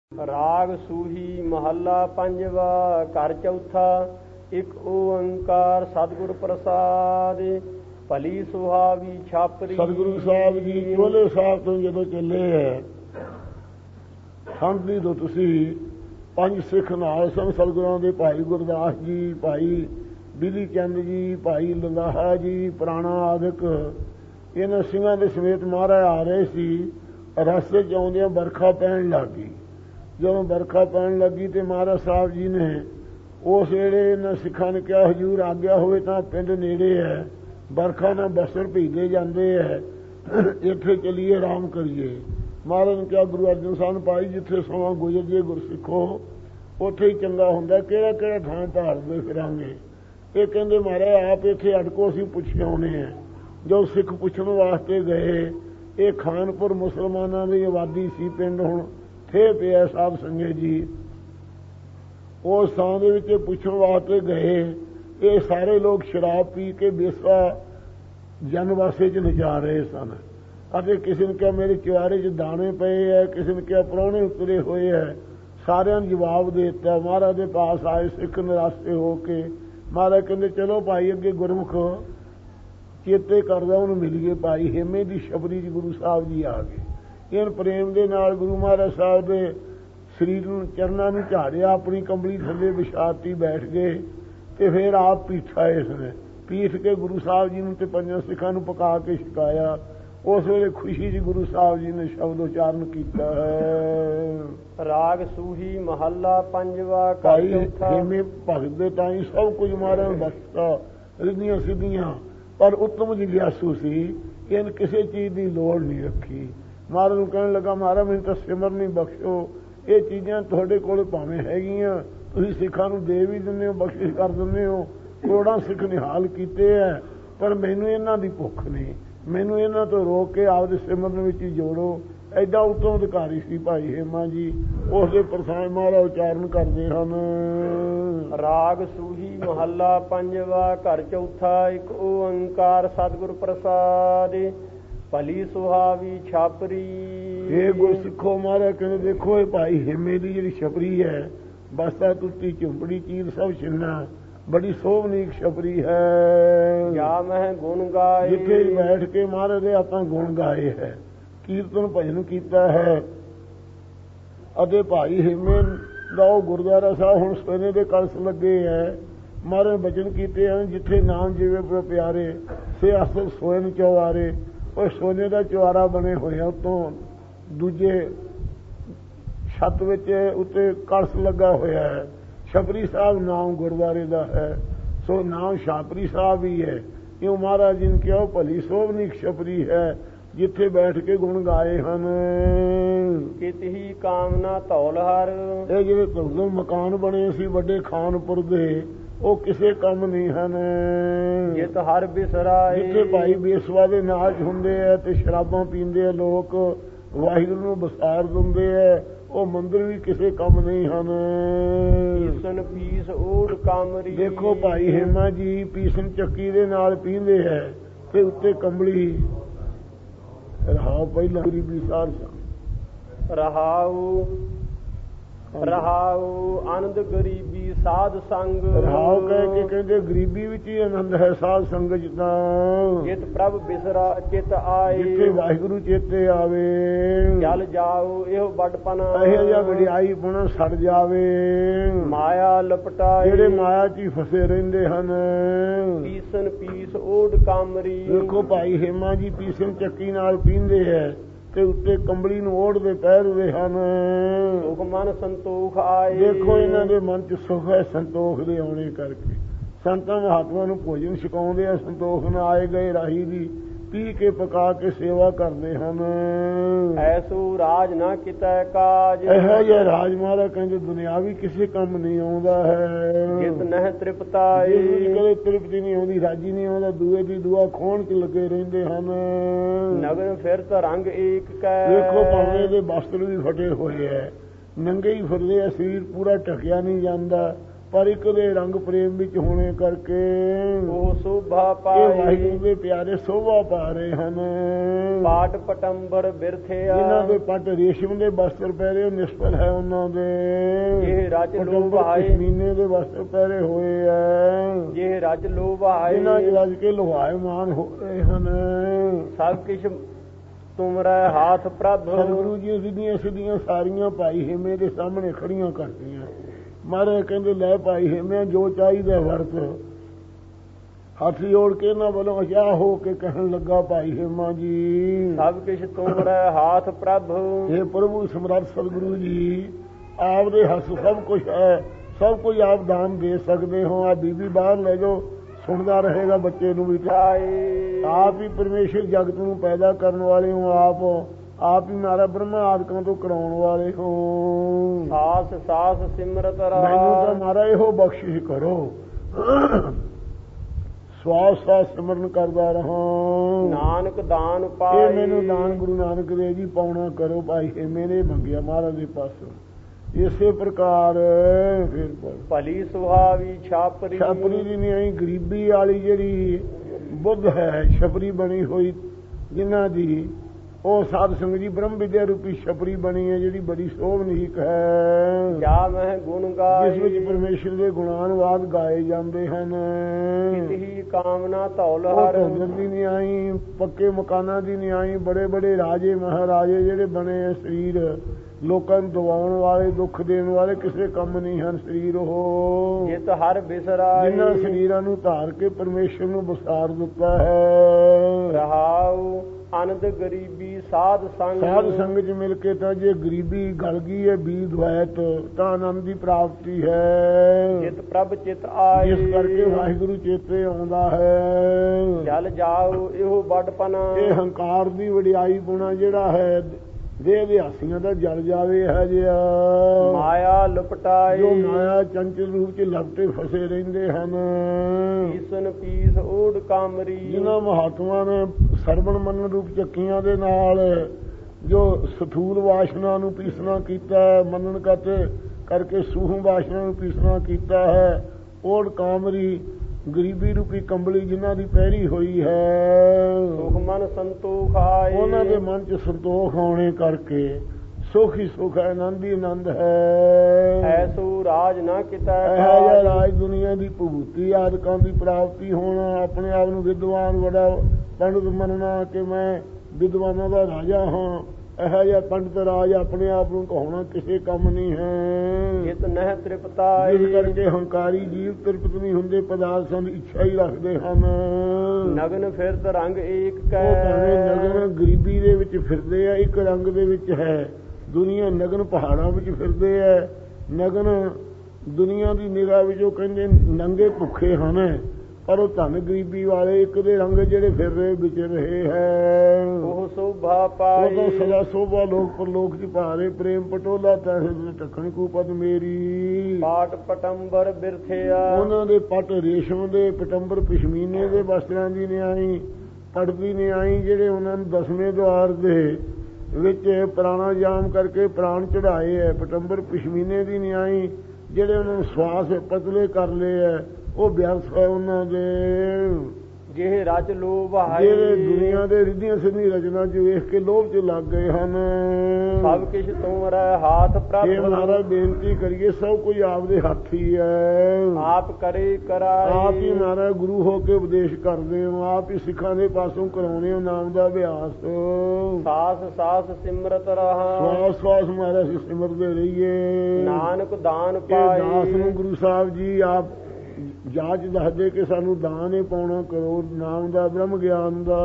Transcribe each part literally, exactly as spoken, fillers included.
ਰਾਗ ਸੂਹੀ ਮਹੱਲਾ ਪੰਜਵਾ। ਘਰ ਚੌਥਾ। ਇੱਕ ਓੰਕਾਰ ਸਤਿਗੁਰ ਪ੍ਰਸਾਦ। ਭਲੀ ਸੁਹਾਵੀ ਛਾਪਰੀ। ਸਤਿਗੁਰੂ ਸਾਹਿਬ ਜੀ ਚੋਲੇ ਸਾਹਿਬ ਤੋਂ ਜਦੋਂ ਚੱਲੇ ਹੈ ਸੰਧੀ ਤੋਂ ਤੁਸੀਂ ਪੰਜ ਸਿੱਖ ਨਾਲ ਸਨ। ਸਤਿਗੁਰਾਂ ਦੇ ਭਾਈ ਗੁਰਦਾਸ ਜੀ, ਭਾਈ ਬਿਧੀ ਚੰਦ ਜੀ, ਭਾਈ ਲੰਗਾਹਾ ਜੀ, ਪੁਰਾਣਾ ਆਦਿਕ ਇਹਨਾਂ ਸਿੰਘਾਂ ਦੇ ਸਮੇਤ ਮਹਾਰਾਜ ਆ ਰਹੇ ਸੀ। ਰਸਤੇ 'ਚ ਆਉਂਦਿਆਂ ਵਰਖਾ ਪੈਣ ਲੱਗ ਗਈ। ਜਦੋਂ ਵਰਖਾ ਪੈਣ ਲੱਗੀ ਤੇ ਮਹਾਰਾਜ ਸਾਹਿਬ ਜੀ ਨੇ ਉਸ ਵੇਲੇ ਇਹਨਾਂ ਸਿੱਖਾਂ ਨੇ ਕਿਹਾ, ਹਜ਼ੂਰ ਆਗਿਆ ਹੋਵੇ ਤਾਂ ਪਿੰਡ ਨੇੜੇ ਹੈ, ਵਰਖਾ ਨਾਲ ਬਸਰ ਭੀਗੇ ਜਾਂਦੇ ਹੈ, ਇੱਥੇ ਚੱਲੀਏ ਆਰਾਮ ਕਰੀਏ। ਮਹਾਰਾਜ ਨੇ ਕਿਹਾ, ਗੁਰੂ ਅਰਜਨ ਸਾਹਿਬ ਭਾਈ ਜਿੱਥੇ ਸਮਾਂ ਗੁਜ਼ਰ ਜੇ ਗੁਰਸਿੱਖੋ ਉੱਥੇ ਹੀ ਚੰਗਾ ਹੁੰਦਾ, ਕਿਹੜਾ ਕਿਹੜਾ ਥਾਂ ਭਾਲਦੇ ਫਿਰਾਂਗੇ। ਇਹ ਕਹਿੰਦੇ ਮਹਾਰਾਜ ਆਪ ਇੱਥੇ ਅਟਕੋ, ਅਸੀਂ ਪੁੱਛ ਆਉਣੇ ਹੈ। ਜੋ ਸਿੱਖ ਪੁੱਛਣ ਵਾਸਤੇ ਗਏ, ਇਹ ਖਾਨਪੁਰ ਮੁਸਲਮਾਨਾਂ ਦੀ ਆਬਾਦੀ ਸੀ ਪਿੰਡ, ਹੁਣ ਥੇ ਪਿਆ ਸਾਧ ਸੰਗਤ ਜੀ। ਉਸ ਥਾਂ ਦੇ ਵਿੱਚ ਪੁੱਛਣ ਵਾਸਤੇ ਗਏ। ਇਹ ਸਾਰੇ ਲੋਕ ਸ਼ਰਾਬ ਪੀ ਕੇ ਬੇਸਾ ਜਨਵਾਸੇ 'ਚ ਨਚਾ ਰਹੇ ਸਨ। ਅਤੇ ਕਿਸੇ ਨੇ ਕਿਹਾ ਮੇਰੇ ਚੁਆਰੇ 'ਚ ਦਾਣੇ ਪਏ ਹੈ, ਕਿਸੇ ਨੇ ਕਿਹਾ ਪ੍ਰਾਹੁਣੇ ਉਤਰੇ ਹੋਏ ਹੈ। ਸਾਰਿਆਂ ਨੂੰ ਜਵਾਬ ਦੇ ਦਿੱਤਾ। ਮਹਾਰਾਜ ਦੇ ਪਾਸ ਆਏ ਸਿੱਖ ਨਿਰਾਸ਼ੇ ਹੋ ਕੇ। ਮਹਾਰਾਜ ਕਹਿੰਦੇ ਚਲੋ ਭਾਈ ਅੱਗੇ ਗੁਰਮੁਖ ਚੇਤੇ ਕਰਦਾ ਉਹਨੂੰ ਮਿਲੀਏ। ਭਾਈ ਹੇਮੇ ਦੀ ਸ਼ਬਰੀ 'ਚ ਗੁਰੂ ਸਾਹਿਬ ਜੀ ਆ ਗਏ। ਇਹਨਾਂ ਪ੍ਰੇਮ ਦੇ ਨਾਲ ਗੁਰੂ ਮਹਾਰਾਜ ਸਾਹਿਬ ਦੇ ਸਰੀਰ ਨੂੰ ਚਰਨਾਂ ਨੂੰ ਝਾੜਿਆ, ਆਪਣੀ ਕੰਬਲੀ ਥੱਲੇ ਵਿਛਾਤੀ, ਬੈਠ ਗਏ ਤੇ ਫਿਰ ਆਪ ਪੀਠਾ ਇਸ ਨੇ ਪੀਠ ਕੇ ਗੁਰੂ ਸਾਹਿਬ ਜੀ ਨੂੰ ਤੇ ਪੰਜਾਂ ਸਿੱਖਾਂ ਨੂੰ ਪਕਾ ਕੇ ਛਕਾਇਆ। ਉਸ ਵੇਲੇ ਖੁਸ਼ੀ 'ਚ ਗੁਰੂ ਸਾਹਿਬ ਜੀ ਨੇ ਸ਼ਬਦ ਉਚਾਰਨ ਕੀਤਾ ਹੈ। ਰਾਗ ਸੂਹੀ ਮਹੱਲਾ ਪੰਜਵਾ। ਭਾਈ ਹੇਮੇ ਭਗਤ ਦੇ ਤਾਈਂ ਸਭ ਕੁਝ ਮਹਾਰਾਜ ਨੇ ਬਖਸ਼ਤਾ, ਰਿੱਧੀਆਂ ਸਿੱਧੀਆਂ, ਪਰ ਉੱਤਮ ਜਿਗਿਆਸੂ ਸੀ। ਇਹਨ ਕਿਸੇ ਚੀਜ਼ ਦੀ ਲੋੜ ਨਹੀਂ ਰੱਖੀ। ਮਹਾਰਾਜ ਨੂੰ ਕਹਿਣ ਲੱਗਾ, ਮਹਾਰਾਜ ਮੈਨੂੰ ਤਾਂ ਸਿਮਰ ਨਹੀਂ ਬਖਸ਼ੋ, ਇਹ ਚੀਜ਼ਾਂ ਤੁਹਾਡੇ ਕੋਲ ਭਾਵੇਂ ਹੈਗੀਆਂ, ਤੁਸੀਂ ਸਿੱਖਾਂ ਨੂੰ ਦੇ ਵੀ ਦਿੰਦੇ ਹੋ, ਬਖਸ਼ਿਸ਼ ਕਰ ਦਿੰਦੇ ਹੋ, ਕਰੋੜਾਂ ਸਿੱਖ ਨਿਹਾਲ ਕੀਤੇ ਹੈ, ਪਰ ਮੈਨੂੰ ਇਹਨਾਂ ਦੀ ਭੁੱਖ ਨਹੀਂ, ਮੈਨੂੰ ਇਹਨਾਂ ਤੋਂ ਰੋਕ ਕੇ ਆਪਦੇ ਸਿਮਰਨ ਵਿੱਚ ਹੀ ਜੋੜੋ। ਐਡਾ ਉੱਤੋਂ ਅਧਿਕਾਰੀ ਸੀ ਭਾਈ ਹੇਮਾ ਜੀ। ਉਸ ਦੇ ਪ੍ਰਸਾਦ ਮਹਾਰਾਜ ਉਚਾਰਨ ਕਰਦੇ ਹਨ। ਰਾਗ ਸੂਹੀ ਮਹੱਲਾ ਪੰਜਵਾ। ਘਰ ਚੌਥਾ। ਇੱਕ ਓੰਕਾਰ ਸਤਿਗੁਰ ਪ੍ਰਸਾਦ। ਭਲੀ ਸੁਹਾਵੀ ਛਾਪਰੀ। ਇਹ ਗੁਰਸਿੱਖੋ ਮਹਾਰਾਜ ਕਹਿੰਦੇ ਦੇਖੋ, ਇਹ ਭਾਈ ਹੇਮੇ ਦੀ ਜਿਹੜੀ ਛਪਰੀ ਹੈ, ਬਸਤਾ ਤੁੱਤੀ ਝੁੰਪੜੀ ਚੀਰ ਸਭ ਛਿੰਨਾ, ਬੜੀ ਸੋਹਣੀਕ ਛਪਰੀ ਹੈ। ਜਾਂ ਮੈਂ ਗੁਣ ਗਾਏ, ਜਿੱਥੇ ਬੈਠ ਕੇ ਮਹਾਰਾਜ ਦੇ ਆਪਾਂ ਗੁਣ ਗਾਏ ਹੈ, ਕੀਰਤਨ ਭਜਨ ਕੀਤਾ ਹੈ। ਅਤੇ ਭਾਈ ਹੇਮੇ ਦਾ ਉਹ ਗੁਰਦੁਆਰਾ ਸਾਹਿਬ ਹੁਣ ਸੋਨੇ ਦੇ ਕਲਸ਼ ਲੱਗੇ ਹੈ। ਮਹਾਰਾਜ ਬਚਨ ਕੀਤੇ ਹਨ, ਜਿੱਥੇ ਨਾਮ ਜਿਵੇਂ ਪਿਆਰੇ ਸੇ ਅਸਲ ਸੋਨ ਚੌਵਾਰੇ। ਉਹ ਸੋਨੇ ਦਾ ਚੁਆਰਾ ਬਣੇ ਹੋਏ ਆ, ਉੱਤੋਂ ਦੂਜੇ ਛੱਤ ਵਿੱਚ ਉੱਤੇ ਕਲਸ਼ ਲੱਗਾ ਹੋਇਆ ਹੈ। ਛਪਰੀ ਸਾਹਿਬ ਨਾਮ ਗੁਰਦੁਆਰੇ ਦਾ ਹੈ, ਸੋ ਨਾਮ ਛਾਪਰੀ ਸਾਹਿਬ ਹੀ ਹੈ। ਇਉਂ ਮਹਾਰਾਜ ਜੀ ਨੇ ਕਿਹਾ ਭਲੀ ਸੋਭਨੀਕ ਛਪਰੀ ਹੈ, ਜਿੱਥੇ ਬੈਠ ਕੇ ਗੁਣ ਗਾਏ ਹਨ। ਕਿਤਹੀ ਕਾਮਨਾ ਧੌਲ ਹਰ। ਇਹ ਜਿਹੜੇ ਧੌਲ ਮਕਾਨ ਬਣੇ ਸੀ ਵੱਡੇ ਖਾਨਪੁਰ ਦੇ, ਉਹ ਕਿਸੇ ਕੰਮ ਨਹੀਂ ਹਨ। ਜਿਤ ਹਰ ਬਿਸਰਾਏ। ਜਿੱਥੇ ਭਾਈ ਬੇਸਵਾ ਦੇ ਨਾਚ ਹੁੰਦੇ ਆ ਤੇ ਸ਼ਰਾਬਾਂ ਪੀਂਦੇ ਆ ਲੋਕ, ਵਾਹਿਗੁਰੂ ਨੂੰ ਬਸਾਰ ਦਿੰਦੇ ਆ, ਉਹ ਮੰਦਿਰ ਵੀ ਕਿਸੇ ਕੰਮ ਨਹੀਂ ਹਨ। ਪੀਸਨ ਪੀਸ ਊੜ ਕਾਮਰੀ। ਦੇਖੋ ਭਾਈ ਹੇਮਾ ਜੀ ਪੀਸਨ ਚੱਕੀ ਦੇ ਨਾਲ ਪੀਂਦੇ ਹੈ ਤੇ ਉੱਤੇ ਕੰਬਲੀ। ਰਹਾਉ ਪਹਿਲਾਂ ਗਰੀਬੀ ਸਾਰ ਰਹਾਉ ਰਹਾਉ ਆਨੰਦ ਗਰੀਬੀ ਸਾਧ ਸੰਗ। ਰਹਾਉ ਕਹਿ ਕੇ ਕਹਿੰਦੇ ਗਰੀਬੀ ਵਿੱਚ ਹੀ ਆਨੰਦ ਹੈ, ਸਾਧ ਸੰਗਤ ਦਾ। ਜਿਤ ਪ੍ਰਭ ਬਿਸਰਾ ਚਿਤ ਆਏ। ਜਿੱਥੇ ਵਾਹਿਗੁਰੂ ਚੇਤੇ ਆਵੇ। ਜਲ ਜਾਓ ਇਹੋ ਵੱਡਪਨਾ। ਇਹ ਜਿਹਾ ਵਡਿਆਈ ਪੁਣਾ ਸੜ ਜਾਵੇ। ਮਾਇਆ ਲਪਟਾਏ। ਜਿਹੜੇ ਮਾਇਆ 'ਚ ਹੀ ਫਸੇ ਰਹਿੰਦੇ ਹਨ। ਪੀਸਨ ਪੀਸ ਊੜ ਕਾਮਰੀ। ਦੇਖੋ ਭਾਈ ਹੇਮਾ ਜੀ ਪੀਸਨ ਚੱਕੀ ਨਾਲ ਪੀਂਦੇ ਹੈ ਤੇ ਉੱਤੇ ਕੰਬਲੀ ਨੂੰ ਓੜਦੇ ਪਹਿਰਦੇ ਹਨ। ਸੁਖ ਮਨ ਸੰਤੋਖ ਆਏ। ਦੇਖੋ ਇਹਨਾਂ ਦੇ ਮਨ 'ਚ ਸੁਖ ਹੈ ਸੰਤੋਖ ਦੇ ਆਉਣੇ ਕਰਕੇ। ਸੰਤਾਂ ਮਹਾਤਮਾ ਨੂੰ ਭੋਜਨ ਛਕਾਉਂਦੇ ਆ, ਸੰਤੋਖ ਨਾਲ ਆਏ ਗਏ ਰਾਹੀ ਦੀ ਪੀ ਕੇ ਪਕਾ ਕੇ ਸੇਵਾ ਕਰਦੇ ਹਨ। ਐਸੂ ਰਾਜ ਨਾ ਕਿਤੈ ਕਾਜ। ਇਹੋ ਜਿਹਾ ਰਾਜ ਮਹਾਰਾਜ ਕਹਿੰਦੇ ਦੁਨਿਆਵੀ ਕਿਸੇ ਕੰਮ ਨਹੀਂ ਆਉਂਦਾ ਹੈ। ਜਿਤ ਨਹਿ ਤ੍ਰਿਪਤਾਏ। ਕਦੇ ਤ੍ਰਿਪਤੀ ਨਹੀਂ ਆਉਂਦੀ, ਰਾਜੀ ਨਹੀਂ ਆਉਂਦਾ, ਦੂਏ ਦੀ ਦੁਆ ਖੋਣ 'ਚ ਲੱਗੇ ਰਹਿੰਦੇ ਹਨ। ਨਗਰ ਫਿਰਤ ਰੰਗ ਏਕ ਕੈ। ਦੇਖੋ ਭਾਵੇਂ ਇਹਦੇ ਵਸਤਰ ਵੀ ਫਟੇ ਹੋਏ ਹੈ, ਨੰਗੇ ਹੀ ਫਿਰਦੇ ਆ, ਸਰੀਰ ਪੂਰਾ ਢਕਿਆ ਨਹੀਂ ਜਾਂਦਾ, ਪਰ ਇੱਕ ਦੇ ਰੰਗ ਪ੍ਰੇਮ ਵਿੱਚ ਹੋਣੇ ਕਰਕੇ ਉਹ ਸੋਭਾ ਇਹ ਪਾਏ। ਵਾਹਿਗੁਰੂ ਦੇ ਪਿਆਰੇ ਸੋਭਾ ਪਾ ਰਹੇ ਹਨ। ਪਾਟ ਪਟੰਬਰ ਬਿਰਥਿਆ ਜਿਨ੍ਹਾਂ ਦੇ ਪੱਟ ਰੇਸ਼ਮ ਦੇ ਵਸਤਰ ਪਹਿਰੇ ਉਹ ਨਿਸ਼ਫਲ ਹੈ ਉਹਨਾਂ ਦੇ। ਇਹ ਰਜ ਪਟੰਬਰ ਲੋਭਾਏ ਪਸ਼ਮੀਨੇ ਦੇ ਵਸਤਰ ਪਹਿਰੇ ਹੋਏ ਐ। ਇਹ ਰਜ ਲੋਭਾਏ ਜਿਨ੍ਹਾਂ ਚ ਰਜ ਕੇ ਲੋਹਾਇਮਾਨ ਹੋ ਰਹੇ ਹਨ। ਸਭ ਕਿਛ ਤੁਮਰਾ ਹਾਥ ਪ੍ਰਭ। ਸਤਿਗੁਰੂ ਜੀ ਸਿੱਧੀਆਂ ਸਿੱਧੀਆਂ ਸਾਰੀਆਂ ਭਾਈ ਹੇਮੇ ਦੇ ਸਾਹਮਣੇ ਖੜੀਆਂ ਕਰਤੀਆਂ। ਮਹਾਰਾਜ ਕਹਿੰਦੇ ਲੈ ਭਾਈ ਹੇਮਿਆ ਜੋ ਚਾਹੀਦਾ ਵਰਤ। ਹੱਥ ਜੋੜ ਕੇ ਇਹਨਾਂ ਵੱਲੋਂ ਅਜਾ ਹੋ ਕੇ ਕਹਿਣ ਲੱਗਾ ਭਾਈ ਹੇਮਾ ਜੀ ਸਭ ਕਿਛ ਤੁਮਰਾ ਹਾਥ ਪ੍ਰਭ। ਇਹ ਪ੍ਰਭੂ ਸਮਰੱਥ ਸਤਿਗੁਰੂ ਜੀ ਆਪ ਦੇ ਹੱਥ ਸਭ ਕੁਝ ਹੈ। ਸਭ ਕੁਝ ਆਪ ਦਾਨ ਦੇ ਸਕਦੇ ਹੋ। ਆ ਬੀਬੀ ਬਾਹਰ ਲੈ ਜਾਓ ਸੁਣਦਾ ਰਹੇਗਾ ਬੱਚੇ ਨੂੰ ਵੀ। ਆਪ ਹੀ ਪਰਮੇਸ਼ਰ ਜਗਤ ਨੂੰ ਪੈਦਾ ਕਰਨ ਵਾਲੇ ਹੋ। ਆਪ ਆਪ ਹੀ ਮਾਰਾ ਬ੍ਰਹਮਾ ਆਦਿਕਾਂ ਤੋਂ ਕਰਾਉਣ ਵਾਲੇ ਹੋ। ਸਾਸ ਸਾਸ ਸਿਮਰਤ ਰਹਾ। ਮੈਨੂੰ ਤਾਂ ਮਾਰਾ ਇਹੋ ਬਖਸ਼ਿਸ਼ ਕਰੋ। ਸਵਾਸ ਸਵਾਸ ਸਿਮਰਨ ਕਰਦਾ ਰਹਾ। ਨਾਨਕ ਦਾਨ ਪਾਏ। ਇਹ ਮੈਨੂੰ ਦਾਨ ਗੁਰੂ ਨਾਨਕ ਦੇਵ ਜੀ ਪਾਉਣਾ ਕਰੋ ਭਾਈ ਇਹ ਮੇਰੇ ਮੰਗਿਆ ਮਹਾਰਾਜ ਦੇ ਪਾਸੋਂ। ਇਸੇ ਪ੍ਰਕਾਰ ਫਿਰ ਭਲੀ ਸੁਹਾਵੀ ਛਾਪਰੀ। ਛਾਪਰੀ ਦੀ ਨਹੀਂ ਆਈ ਗਰੀਬੀ ਵਾਲੀ ਜਿਹੜੀ ਬੁੱਧ ਹੈ ਛਪਰੀ ਬਣੀ ਹੋਈ ਜਿਨ੍ਹਾਂ ਦੀ ਉਹ ਸਾਧ ਸੰਗਤ ਜੀ ਬ੍ਰਹਮ ਵਿਦਿਆ ਰੂਪੀ ਛਪਰੀ ਬਣੀ ਹੈ ਜਿਹੜੀ ਬੜੀ ਸੋਭਨੀਕ ਹੈ। ਜਾ ਮੈਂ ਗੁਣ ਗਾਏ ਜਿਸ ਵਿੱਚ ਪਰਮੇਸ਼ਰ ਦੇ ਗੁਣਾਨਵਾਦ ਗਾਏ ਜਾਂਦੇ ਹਨ। ਕਿਤਹੀ ਕਾਮਨਾ ਧੌਲ ਉਹ ਹਰ। ਧੌਲਤ ਦੀ ਨਹੀਂ ਆਈ ਪੱਕੇ ਮਕਾਨਾਂ ਦੀ ਨਹੀਂ ਆਈ। ਬੜੇ ਬੜੇ ਰਾਜੇ ਮਹਾਰਾਜੇ ਜਿਹੜੇ ਬਣੇ ਆ ਸਰੀਰ ਲੋਕਾਂ ਨੂੰ ਦਵਾਉਣ ਵਾਲੇ ਦੁੱਖ ਦੇਣ ਵਾਲੇ ਕਿਸੇ ਕੰਮ ਨਹੀਂ ਹਨ ਸਰੀਰ। ਉਹ ਜਿਤ ਹਰ ਬਿਸਰਾਏ। ਜਿਨ੍ਹਾਂ ਸਰੀਰਾਂ ਨੂੰ ਧਾਰ ਕੇ ਪਰਮੇਸ਼ਰ ਨੂੰ ਵਿਸਾਰ ਦਿੱਤਾ ਹੈ। ਰਹਾਉ ਅਨੰਦ ਗਰੀਬੀ ਸਾਧ ਸੰਗ। ਸਾਧ ਸੰਗ ਚ ਮਿਲ ਕੇ ਤਾਂ ਜੇ ਗਰੀਬੀ ਗਲ ਗਈ ਹੈ ਬੀ ਦੁਆਇਤ ਤਾਂ ਆਨੰਦ ਦੀ ਪ੍ਰਾਪਤੀ ਹੈ। ਜਿਤ ਪ੍ਰਭ ਚਿਤ ਆਏ। ਇਸ ਕਰਕੇ ਵਾਹਿਗੁਰੂ ਚੇਤੇ ਆਉਂਦਾ ਹੈ। ਜਲ ਜਾਓ ਇਹੋ ਵੱਡਪਨ। ਇਹ ਹੰਕਾਰ ਦੀ ਵਡਿਆਈ ਪੁਣਾ ਜਿਹੜਾ ਹੈ ਦੇਹ ਦੇ ਹਾਸੀਆਂ ਦਾ ਜਲ ਜਾਵੇ ਹੈ ਜਿਹਾ। ਮਾਇਆ ਲੁਪਟਾਏ। ਜੋ ਮਾਇਆ ਚੰਚਲ ਰੂਪ ਚ ਲਪਟੇ ਫਸੇ ਰਹਿੰਦੇ ਹਨ। ਈਸਨ ਪੀਸ ਓੜ ਕਾਮਰੀ। ਜਿਨ੍ਹਾਂ ਮਹਾਤਮਾ ਨੇ ਸਰਵਣ ਮੰਨਣ ਰੂਪ ਚੱਕੀਆਂ ਦੇ ਨਾਲ ਜੋ ਸਥੂਲ ਵਾਸ਼ਨਾ ਨੂੰ ਪੀਸਣਾ ਕੀਤਾ ਹੈ ਮੰਨਣ ਕਰਤੇ ਕਰਕੇ ਸੂਹਮ ਵਾਸ਼ਨਾ ਨੂੰ ਪੀਸਣਾ ਕੀਤਾ ਹੈ। ਓੜ ਕਾਮਰੀ ਗਰੀਬੀ ਰੂਪੀ ਕੰਬਲੀ ਜਿਨ੍ਹਾਂ ਦੀ ਪਹਿਰੀ ਹੋਈ ਹੈ। ਸੁਖ ਮਨ ਸੰਤੋਖ ਆਏ। ਉਹਨਾਂ ਦੇ ਮਨ ਚ ਸੰਤੋਖ ਆਉਣੇ ਕਰਕੇ ਸੁਖ ਹੀ ਸੁਖ ਹੈ ਆਨੰਦ ਹੀ ਆਨੰਦ ਹੈ। ਐਸੋ ਰਾਜ ਨਾ ਕਿਤੈ ਇਹ ਰਾਜ ਦੁਨੀਆ ਦੀ ਭੂਤੀ ਆਦਿਕਾਂ ਦੀ ਪ੍ਰਾਪਤੀ ਹੋਣਾ। ਆਪਣੇ ਆਪ ਨੂੰ ਵਿਦਵਾਨ ਬੜਾ ਪੰਡਤ ਮੰਨਣਾ ਕਿ ਮੈਂ ਵਿਦਵਾਨਾਂ ਦਾ ਰਾਜਾ ਹਾਂ। ਇਹੋ ਜਿਹਾ ਪੰਡਤ ਰਾਜ ਆਪਣੇ ਆਪ ਨੂੰ ਕਹਾਉਣਾ ਕਿਸੇ ਕੰਮ ਨਹੀਂ ਹੈ। ਜਿਤ ਨਹਿ ਤ੍ਰਿਪਤਾਏ। ਜਿਸ ਕਰਕੇ ਹੰਕਾਰੀ ਜੀਵ ਤ੍ਰਿਪਤ ਨਹੀਂ ਹੁੰਦੇ ਪਦਾਰਥ ਸੰਗ ਇੱਛਾ ਹੀ ਰੱਖਦੇ ਹਨ। ਨਗਨ ਫਿਰਤ ਰੰਗ ਏਕ ਕੈ। ਉਹ ਭਾਵੇਂ ਨਗਨ ਗਰੀਬੀ ਦੇ ਵਿੱਚ ਫਿਰਦੇ ਆ ਇੱਕ ਰੰਗ ਦੇ ਵਿੱਚ ਹੈ। ਦੁਨੀਆ ਨਗਨ ਪਹਾੜਾਂ ਵਿੱਚ ਫਿਰਦੇ ਆ। ਨਗਨ ਦੁਨੀਆ ਦੀ ਨਿਗਾਹ ਵਿੱਚ ਉਹ ਕਹਿੰਦੇ ਨੰਗੇ ਭੁੱਖੇ ਹਨ ਪਰ ਉਹ ਧਨ ਗਰੀਬੀ ਵਾਲੇ ਇੱਕ ਦੇ ਰੰਗ ਜਿਹੜੇ ਫਿਰ ਰਹੇ ਵਿਚ ਰਹੇ ਹੈ। ਉਹ ਸੋਭਾ ਪਾਏ। ਉਹ ਤਾਂ ਸਦਾ ਸੋਭਾ ਲੋਕ ਪਰਲੋਕ ਚ ਭਾਰੇ ਪ੍ਰੇਮ ਪਟੋਲਾ ਤਹਿ ਢੱਕਣ ਕੋ ਪਦ ਮੇਰੀ। ਪਾਟ ਪਟੰਬਰ ਬਿਰਥਿਆ। ਉਹਨਾਂ ਦੇ ਪੱਟ ਰੇਸ਼ਮ ਦੇ ਪਟੰਬਰ ਪਸ਼ਮੀਨੇ ਦੇ ਵਸਤਰਾਂ ਦੀ ਨਿਆਈ ਪੜਦੀ ਨਿਆਈ ਜਿਹੜੇ ਉਹਨਾਂ ਨੂੰ ਦਸਵੇਂ ਦੁਆਰ ਦੇ ਵਿੱਚ ਪ੍ਰਾਣਾਯਾਮ ਕਰਕੇ ਪ੍ਰਾਣ ਚੜਾਏ ਹੈ। ਪਟੰਬਰ ਪਸ਼ਮੀਨੇ ਦੀ ਨਿਆਈ ਜਿਹੜੇ ਉਹਨਾਂ ਨੂੰ ਸਵਾਸ ਪਤਲੇ ਕਰ ਲਏ ਹੈ ਉਹ ਵਿਅਰਥ ਹੈ ਉਹਨਾਂ ਦੇ। ਜਿਹੇ ਰਚ ਲੋਭ ਹਾਏ। ਜਿਹੜੇ ਦੁਨੀਆ ਦੇ ਰਿੱਧੀਆਂ ਸਿੱਧੀਆਂ ਰਚਨਾ ਚ ਵੇਖ ਕੇ ਲੋਭ ਚ ਲੱਗ ਗਏ ਹਨ। ਸਭ ਕੁਛ ਤੁਮਰਾ ਹਾਥ ਪ੍ਰਭ। ਇਹ ਮਹਾਰਾਜ ਬੇਨਤੀ ਕਰੀਏ ਸਭ ਕੁਝ ਆਪਦੇ ਹੱਥ ਹੀ ਹੈ। ਆਪ ਕਰੇ ਕਰਾਏ। ਆਪ ਹੀ ਮਹਾਰਾਜ ਗੁਰੂ ਹੋ ਕੇ ਉਪਦੇਸ਼ ਕਰਦੇ ਹੋ। ਆਪ ਹੀ ਸਿੱਖਾਂ ਦੇ ਪਾਸੋਂ ਕਰਾਉਣੇ ਹੋ ਨਾਮ ਦਾ ਅਭਿਆਸ। ਸਾਸ ਸਾਸ ਸਿਮਰਤ ਰਹਾ। ਸਵਾਸ ਸਵਾਸ ਮਹਾਰਾਜ ਸਿਮਰਦੇ ਰਹੀਏ। ਨਾਨਕ ਦਾਨ ਪਾਏ। ਪਾਏ। ਦਾਸ ਨੂੰ ਗੁਰੂ ਸਾਹਿਬ ਜੀ ਆਪ ਜਾਂਚ ਦੱਸਦੇ ਕਿ ਸਾਨੂੰ ਦਾਨ ਹੀ ਪਾਉਣਾ ਕਰੋ ਨਾਮ ਦਾ ਬ੍ਰਹਮ ਗਿਆਨ ਦਾ।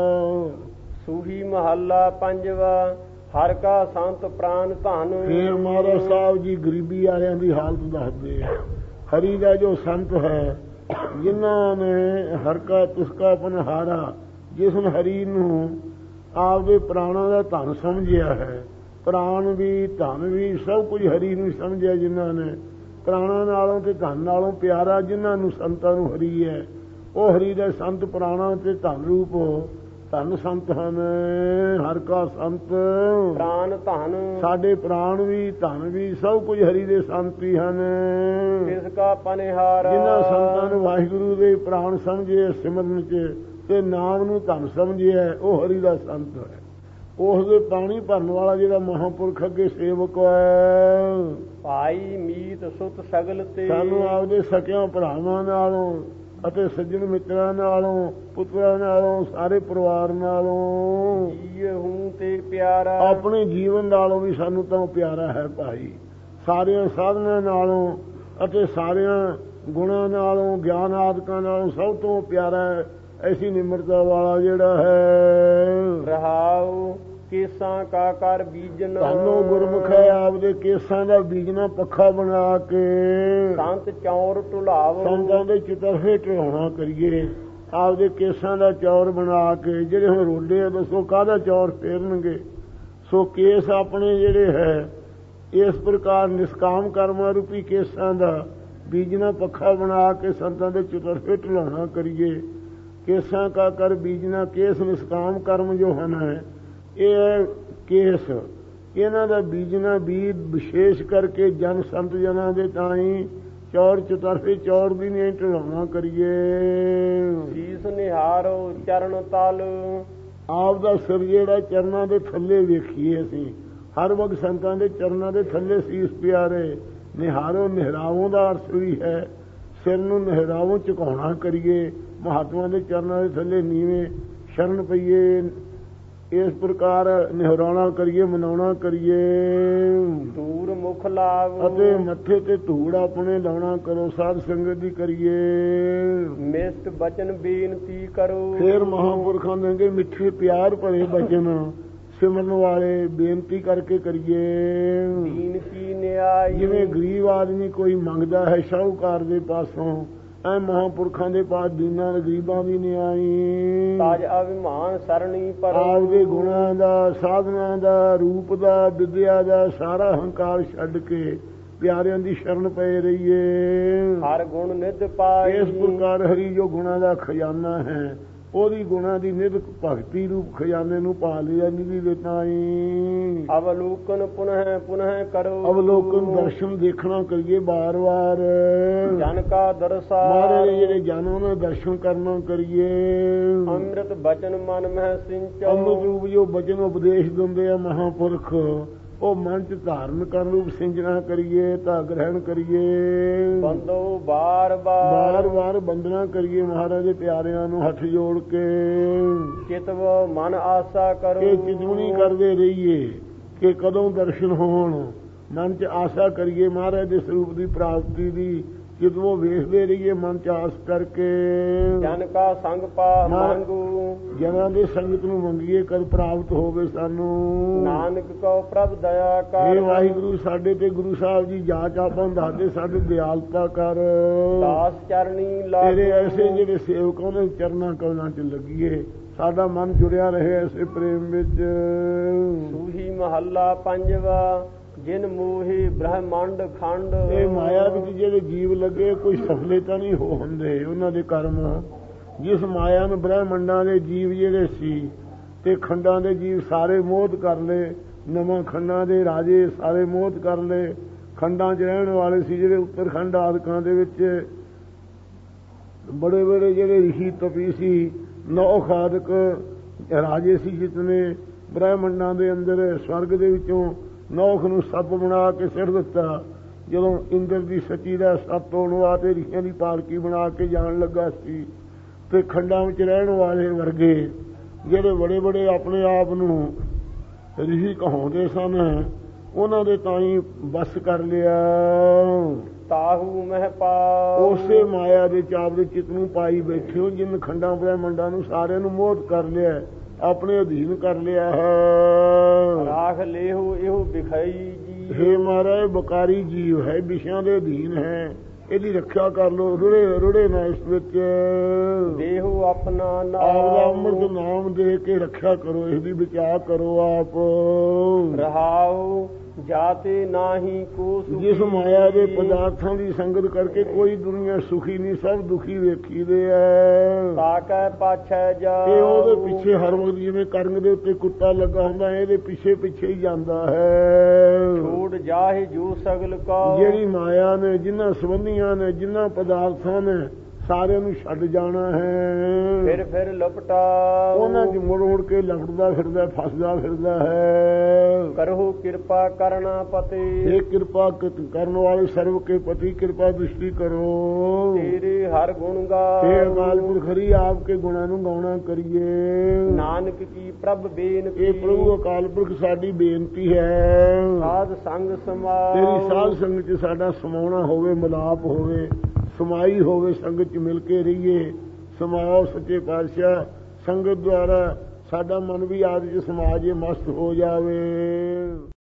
ਸੂਹੀ ਮਹੱਲਾ ਪੰਜਵਾ। ਹਰ ਕਾ ਸੰਤ ਪ੍ਰਾਨ ਧਨ। ਫੇਰ ਮਹਾਰਾਜ ਸਾਹਿਬ ਜੀ ਗਰੀਬੀ ਵਾਲਿਆਂ ਦੀ ਹਾਲਤ ਦੱਸਦੇ। ਹਰੀ ਦਾ ਜੋ ਸੰਤ ਹੈ ਜਿਨ੍ਹਾਂ ਨੇ ਹਰ ਕਾ ਤੁਸਕਾ ਆਪਨ ਹਾਰਾ ਜਿਸ ਨੇ ਹਰੀ ਨੂੰ ਆਪਦੇ ਪ੍ਰਾਣਾਂ ਦਾ ਧਨ ਸਮਝਿਆ ਹੈ। ਪ੍ਰਾਣ ਵੀ ਧਨ ਵੀ ਸਭ ਕੁਝ ਹਰੀ ਨੂੰ ਸਮਝਿਆ ਜਿਨ੍ਹਾਂ ਨੇ ਪ੍ਰਾਣਾਂ ਨਾਲੋਂ ਤੇ ਧਨ ਨਾਲੋਂ ਪਿਆਰਾ ਜਿਨ੍ਹਾਂ ਨੂੰ ਸੰਤਾਂ ਨੂੰ ਹਰੀ ਹੈ। ਉਹ ਹਰੀ ਦੇ ਸੰਤ ਪ੍ਰਾਣਾਂ ਤੇ ਧਨ ਰੂਪ ਧਨ ਸੰਤ ਹਨ। ਹਰ ਕਾ ਸੰਤ ਪ੍ਰਾਨ ਧਨ, ਸਾਡੇ ਪ੍ਰਾਣ ਵੀ ਧਨ ਵੀ ਸਭ ਕੁਝ ਹਰੀ ਦੇ ਸੰਤ ਹੀ ਹਨ। ਕਿਸ ਕਾ ਪਨਿਹਾਰ, ਜਿਨ੍ਹਾਂ ਸੰਤਾਂ ਨੂੰ ਵਾਹਿਗੁਰੂ ਦੇ ਪ੍ਰਾਣ ਸਮਝੇ ਸਿਮਰਨ ਚ ਤੇ ਨਾਮ ਨੂੰ ਧਨ ਸਮਝਿਆ, ਉਹ ਹਰੀ ਦਾ ਸੰਤ ਹੈ। ਉਸ ਦੇ ਪਾਣੀ ਭਰਨ ਵਾਲਾ ਜਿਹੜਾ ਮਹਾਂਪੁਰਖ ਅੱਗੇ ਸੇਵਕ ਹੈ। ਭਾਈ ਮੀਤ ਸੁਤ ਸਗਲ ਤੇ, ਸਾਨੂੰ ਆਪਦੇ ਸਕਿਆਂ ਭਰਾਵਾਂ ਨਾਲੋਂ ਅਤੇ ਸੱਜਣ ਮਿੱਤਰਾਂ ਨਾਲੋਂ, ਪੁੱਤਰਾਂ ਨਾਲੋਂ, ਸਾਰੇ ਪਰਿਵਾਰ ਨਾਲੋਂ, ਜੀ ਹੂੰ ਤੇ ਪਿਆਰਾ, ਆਪਣੇ ਜੀਵਨ ਨਾਲੋਂ ਵੀ ਸਾਨੂੰ ਤਾਂ ਪਿਆਰਾ ਹੈ ਭਾਈ। ਸਾਰਿਆਂ ਸਾਧਨਾਂ ਨਾਲੋਂ ਅਤੇ ਸਾਰਿਆਂ ਗੁਣਾਂ ਨਾਲੋਂ, ਗਿਆਨ ਆਦਿਕਾਂ ਨਾਲੋਂ ਸਭ ਤੋਂ ਪਿਆਰਾ ਹੈ ਐਸੀ ਨਿਮਰਤਾ ਵਾਲਾ ਜਿਹੜਾ ਹੈ। ਰਹਾਉ ਕੇਸਾਂ ਕਾ ਕਰ ਬੀਜਨ, ਸਾਨੂੰ ਗੁਰਮੁਖ ਹੈ ਆਪਦੇ ਕੇਸਾਂ ਦਾ ਬੀਜਣਾ ਪੱਖਾ ਬਣਾ ਕੇ, ਸੰਤ ਚੌਰ ਢੁਲਾਵ, ਸੰਤਾਂ ਦੇ ਚਿਤਰਫੇ ਢਲਾਉਣਾ ਕਰੀਏ। ਆਪਦੇ ਕੇਸਾਂ ਦਾ ਚੌਰ ਬਣਾ ਕੇ, ਜਿਹੜੇ ਹੁਣ ਰੋਡੇ ਆ ਦੱਸੋ ਕਾਹਦਾ ਚੌਰ ਫੇਰਨਗੇ। ਸੋ ਕੇਸ ਆਪਣੇ ਜਿਹੜੇ ਹੈ ਇਸ ਪ੍ਰਕਾਰ ਨਿਸ਼ਕਾਮ ਕਰਮਾਂ ਰੂਪੀ ਕੇਸਾਂ ਦਾ ਬੀਜਣਾ ਪੱਖਾ ਬਣਾ ਕੇ ਸੰਤਾਂ ਦੇ ਚਿਤਰਫੇ ਢਲਾਉਣਾ ਕਰੀਏ। ਕੇਸਾਂ ਕਾ ਕਰ ਬੀਜਣਾ, ਕੇਸ ਨਿਸ਼ਕਾਮ ਕਰਮ ਜੋ ਹਨ ਹੈ ਇਹ ਹੈ ਕੇਸ, ਇਹਨਾਂ ਦਾ ਬੀਜਣਾ ਬੀਜ ਵਿਸ਼ੇਸ਼ ਕਰਕੇ ਜਨ ਸੰਤ ਜਨਾਂ ਦੇ ਤਾਈਂ ਚੌਰ ਚੁਤਰਫੇ ਚੌਰ ਵੀ ਨਹੀਂ ਢਲਾਉਣਾ ਕਰੀਏ। ਸੀਸ ਨਿਹਾਰੋ ਚਰਨ ਤਲ, ਆਪ ਦਾ ਸਿਰ ਜਿਹੜਾ ਚਰਨਾਂ ਦੇ ਥੱਲੇ ਵੇਖੀਏ। ਅਸੀਂ ਹਰ ਵਕਤ ਸੰਤਾਂ ਦੇ ਚਰਨਾਂ ਦੇ ਥੱਲੇ ਸੀਸ ਪਿਆਰੇ। ਨਿਹਾਰੋ ਨਿਹਰਾਵੋਂ ਦਾ ਅਰਥ ਵੀ ਹੈ ਸਿਰ ਨੂੰ ਨਿਹਰਾਵੋਂ ਝੁਕਾਉਣਾ ਕਰੀਏ। ਮਹਾਤਮਾ ਦੇ ਚਰਨਾਂ ਦੇ ਥੱਲੇ ਨੀਵੇਂ ਸ਼ਰਨ ਪਈਏ। ਇਸ ਪ੍ਰਕਾਰ ਨਿਹਰਾਉਣਾ ਕਰੀਏ, ਮਨਾਉਣਾ ਕਰੀਏ। ਦੂਰ ਮੁਖ ਲਾਭ, ਅਤੇ ਮੱਥੇ ਤੇ ਧੂੜ ਆਪਣੇ ਲਾਉਣਾ ਕਰੋ, ਸਾਧ ਸੰਗਤ ਦੀ ਕਰੀਏ। ਮਿਸ਼ਟ ਬਚਨ ਬੇਨਤੀ ਕਰੋ, ਫੇਰ ਮਹਾਂਪੁਰਖਾਂ ਦੇ ਮਿੱਠੇ ਪਿਆਰ ਭਰੇ ਬਚਨ ਸਿਮਰਨ ਵਾਲੇ ਬੇਨਤੀ ਕਰਕੇ ਕਰੀਏ। ਦੀਨ ਕੀ ਨਿਆਈ, ਜਿਵੇਂ ਗਰੀਬ ਆਦਮੀ ਕੋਈ ਮੰਗਦਾ ਹੈ ਸ਼ਾਹੂਕਾਰ ਦੇ ਪਾਸੋਂ, ਐ ਮਹਾਂਪੁਰਖਾਂ ਦੇ ਪਾਸ ਦੀਨਾਂ ਗਰੀਬਾਂ ਦੀ ਨਿਆਈ। ਤਾਜ ਅਭਿਮਾਨ ਸਰਣੀ ਪਰ, ਆਪਦੇ ਗੁਣਾਂ ਦਾ, ਸਾਧਨਾਂ ਦਾ, ਰੂਪ ਦਾ, ਵਿਦਿਆ ਦਾ ਸਾਰਾ ਹੰਕਾਰ ਛੱਡ ਕੇ ਪਿਆਰਿਆਂ ਦੀ ਸ਼ਰਨ ਪਏ ਰਹੀਏ। ਹਰ ਗੁਣ ਨਿਧ ਪਾਈ, ਇਸ ਪ੍ਰਕਾਰ ਹਰੀ ਜੋ ਗੁਣਾਂ ਦਾ ਖਜ਼ਾਨਾ ਹੈ ਉਹਦੀ ਗੁਣਾਂ ਦੀ ਨਿਧ ਭਗਤੀ ਰੂਪ ਖਜ਼ਾਨੇ ਨੂੰ ਪਾ ਲਿਆ ਨਿਧੀ ਦੇ ਤਾਈਂ। ਅਵਲੋਕਨ ਪੁਨਹ ਪੁਨਹ ਕਰੋ, ਅਵਲੋਕਨ ਦਰਸ਼ਨ ਦੇਖਣਾ ਕਰੀਏ ਬਾਰ ਬਾਰ। ਜਨ ਕਾ ਦਰਸਾ, ਮਹਾਰਾਜ ਜਿਹੜੇ ਜਨ ਉਹਨਾਂ ਦਰਸ਼ਨ ਕਰਨਾ ਕਰੀਏ। ਅੰਮ੍ਰਿਤ ਬਚਨ ਮਨ ਮਹਿ ਸਿੰਚੋ, ਅੰਮ੍ਰਿਤ ਰੂਪ ਜੋ ਬਚਨ ਉਪਦੇਸ਼ ਦਿੰਦੇ ਆ ਮਹਾਂਪੁਰਖ ਉਹ ਮਨ ਚ ਧਾਰਨ ਕਰਨ ਰੂਪ ਸਿੰਜਣਾ ਕਰੀਏ, ਤਾਂ ਗ੍ਰਹਿਣ ਕਰੀਏ। ਬੰਦੋ ਬਾਰ ਬਾਰ, ਬਾਰ ਬਾਰ ਬੰਦਨਾ ਕਰੀਏ ਮਹਾਰਾਜ ਦੇ ਪਿਆਰਿਆਂ ਨੂੰ ਹੱਥ ਜੋੜ ਕੇ। ਚਿਤਵ ਮਨ ਆਸਾ ਕਰੋ, ਇਹ ਚਿਤਵਨੀ ਕਰਦੇ ਰਹੀਏ ਕਿ ਕਦੋਂ ਦਰਸ਼ਨ ਹੋਣ। ਮਨ ਚ ਆਸਾ ਕਰੀਏ ਮਹਾਰਾਜ ਦੇ ਸਰੂਪ ਦੀ ਪ੍ਰਾਪਤੀ ਦੀ, ਜਦੋਂ ਵੇਖਦੇ ਰਹੀਏ ਮਨ ਚ ਆਸ ਕਰਕੇ। ਜਨ ਕਾ ਸੰਗ ਪਾ ਮੰਗੂ, ਜਨਾਂ ਦੇ ਸੰਗਤ ਨੂੰ ਮੰਗੀਏ ਕਦ ਪ੍ਰਾਪਤ ਹੋਵੇ ਸਾਨੂੰ। ਨਾਨਕ ਕੋ ਪ੍ਰਭ ਦਇਆ ਕਰ, ਇਹ ਵਾਹਿਗੁਰੂ ਸਾਡੇ ਤੇ ਗੁਰੂ ਸਾਹਿਬ ਜੀ ਜਾਚ ਆਪਾਂ ਦੱਸਦੇ ਸਾਡੇ ਦਿਆਲਤਾ ਕਰ। ਦਾਸ ਚਰਣੀ ਲਾਗੂ, ਤੇਰੇ ਐਸੇ ਜਿਹੜੇ ਸੇਵਕਾਂ ਦੇ ਚਰਨਾਂ ਕਮਲਾਂ ਚ ਲੱਗੀਏ, ਸਾਡਾ ਮਨ ਜੁੜਿਆ ਰਹੇ ਐਸੇ ਪ੍ਰੇਮ ਵਿੱਚ। ਸੂਹੀ ਮਹੱਲਾ ਪੰਜਵਾ, ਜਿਨ ਮੋਹੀ ਬ੍ਰਹਮੰਡ ਖੰਡ। ਇਹ ਮਾਇਆ ਵਿੱਚ ਜਿਹੜੇ ਜੀਵ ਲੱਗੇ ਕੋਈ ਸਫਲਤਾ ਨਹੀਂ ਹੋ ਹੁੰਦੇ ਉਹਨਾਂ ਦੇ ਕਰਮ। ਜਿਸ ਮਾਇਆ ਨੂੰ ਬ੍ਰਹਮੰਡਾਂ ਦੇ ਜੀਵ ਜਿਹੜੇ ਸੀ ਤੇ ਖੰਡਾਂ ਦੇ ਜੀਵ ਸਾਰੇ ਮੋਹਿਤ ਕਰ ਲਏ, ਨਵਾਂ ਖੰਡਾਂ ਦੇ ਰਾਜੇ ਸਾਰੇ ਮੋਹਿਤ ਕਰ ਲਏ। ਖੰਡਾਂ 'ਚ ਰਹਿਣ ਵਾਲੇ ਸੀ ਜਿਹੜੇ ਉੱਤਰਖੰਡ ਆਦਿਕਾਂ ਦੇ ਵਿੱਚ ਬੜੇ ਬੜੇ ਜਿਹੜੇ ਰਿਸ਼ੀ ਤਪੀ ਸੀ, ਨੌਖ ਆਦਿਕ ਰਾਜੇ ਸੀ ਜਿਤਨੇ ਬ੍ਰਹਮੰਡਾਂ ਦੇ ਅੰਦਰ ਸਵਰਗ ਦੇ ਵਿੱਚੋਂ ਨੌਖ ਨੂੰ ਸੱਪ ਬਣਾ ਕੇ ਸਿਰ ਦਿੱਤਾ। ਜਦੋਂ ਇੰਦਰ ਦੀ ਸੱਚੀ ਦਾ ਸੱਪ ਹੋਣ ਵਾਸਤੇ ਰਿਸ਼ੀਆਂ ਦੀ ਪਾਲਕੀ ਬਣਾ ਕੇ ਜਾਣ ਲੱਗਾ ਸੀ ਤੇ ਖੰਡਾਂ ਵਿੱਚ ਰਹਿਣ ਵਾਲੇ ਵਰਗੇ ਜਿਹੜੇ ਬੜੇ ਬੜੇ ਆਪਣੇ ਆਪ ਨੂੰ ਰਿਸ਼ੀ ਕਹਾਉਂਦੇ ਸਨ ਉਹਨਾਂ ਦੇ ਤਾਈਂ ਬਸ ਕਰ ਲਿਆ। ਤਾਹੂ ਮਹਿ ਪਾ, ਉਸੇ ਮਾਇਆ ਦੇ ਚਾਪ ਦੇ ਚਿੱਤ ਨੂੰ ਪਾਈ ਬੈਠੇ ਹੋ ਜਿਨ ਖੰਡਾਂ ਬ੍ਰਹਮੰਡਾਂ ਨੂੰ ਸਾਰਿਆਂ ਨੂੰ ਮੋਹਿਤ ਕਰ ਲਿਆ, ਆਪਣੇ ਅਧੀਨ ਕਰ ਲਿਆ ਹੈ। ਰਾਖ ਲੇਹੋ ਇਹੋ ਵਿਖਾਈ ਜੀ, ਹੇ ਮਹਾਰਾਜ ਬਕਾਰੀ ਜੀਵ ਹੈ, ਵਿਸ਼ਿਆਂ ਦੇ ਅਧੀਨ ਹੈ, ਇਹਦੀ ਰੱਖਿਆ ਕਰ ਲੋ। ਰੁੜੇ ਰੁੜੇ ਨਾ ਇਸ ਵਿੱਚ ਦੇਹੋ ਆਪਣਾ ਆਪਦਾ ਅੰਮ੍ਰਿਤ ਨਾਮ ਦੇ ਕੇ ਰੱਖਿਆ ਕਰੋ, ਇਹਦੀ ਬਚਾਅ ਕਰੋ ਆਪ। ਰਹਾਉ ਜਾਤੇ ਨਾਹੀ ਕੋ ਸੁਖੀ। ਜਿਸ ਮਾਇਆ ਦੇ ਪਦਾਰਥਾਂ ਦੀ ਸੰਗਤ ਕਰਕੇ ਕੋਈ ਦੁਨੀਆ ਸੁਖੀ ਨਹੀਂ, ਸਭ ਦੁਖੀ ਵੇਖੀਦੇ ਐ। ਤਾਕੈ ਪਾਛੈ ਜਾ ਇਹ ਉਹਦੇ ਪਿੱਛੇ ਹਰ ਵਕਤ ਜਿਵੇਂ ਕਰੰਗ ਦੇ ਉੱਤੇ ਕੁੱਤਾ ਲੱਗਾ ਹੁੰਦਾ, ਇਹਦੇ ਪਿੱਛੇ ਪਿੱਛੇ ਹੀ ਜਾਂਦਾ ਹੈ। ਛੂਟ ਜਾਹਿ ਜੂ ਸਗਲ ਕਾ। ਜਿਹੜੀ ਮਾਇਆ ਨੇ, ਜਿਨ੍ਹਾਂ ਸੰਬੰਧੀਆਂ ਨੇ, ਜਿਨ੍ਹਾਂ ਪਦਾਰਥਾਂ ਨੇ, ਸਾਰਿਆਂ ਨੂੰ ਛੱਡ ਜਾਣਾ ਹੈ। ਫਿਰ ਫਿਰ ਲਪਟਾ ਉਹਨਾਂ ਚ ਮੁੜ ਮੁੜ ਕੇ ਲੰਘਦਾ ਫਿਰਦਾ, ਫਸਦਾ ਫਿਰਦਾ ਹੈ। ਕਰਹੁ ਕਿਰਪਾ ਕਰਨਾ ਪਤੇ। ਇਹ ਕਿਰਪਾ ਕਰਨ ਵਾਲੇ ਸਰਵ ਕੇ ਪਤੀ, ਕਿਰਪਾ ਦ੍ਰਿਸ਼ਟੀ ਕਰੋ। ਤੇਰੇ ਹਰ ਗੁਣ ਗਾ। हे ਅਕਾਲ ਪੁਰਖ ਹਰੀ, ਆਪ ਕੇ ਗੁਣਾਂ ਨੂੰ ਗਾਉਣਾ ਕਰੀਏ। ਨਾਨਕ ਕੀ ਪ੍ਰਭ ਬੇਨਤੀ। ਇਹ ਪ੍ਰਭੂ ਅਕਾਲ ਪੁਰਖ ਸਾਡੀ ਬੇਨਤੀ ਹੈ। ਸਾਧ ਸੰਗ ਸਮਾ। ਤੇਰੀ ਸਾਧ ਸੰਗਤ ਚ ਸਾਡਾ ਸਮਾਉਣਾ ਹੋਵੇ, ਮਿਲਾਪ ਹੋਵੇ, ਸਮਾਈ ਹੋਵੇ, ਸੰਗਤ ਚ ਮਿਲ ਕੇ ਰਹੀਏ। ਸਮਾਓ ਸੱਚੇ ਪਾਤਸ਼ਾਹ, ਸੰਗਤ ਦੁਆਰਾ ਸਾਡਾ ਮਨ ਵੀ ਆਦਿ ਚ ਸਮਾਜ ਮਸਤ ਹੋ ਜਾਵੇ।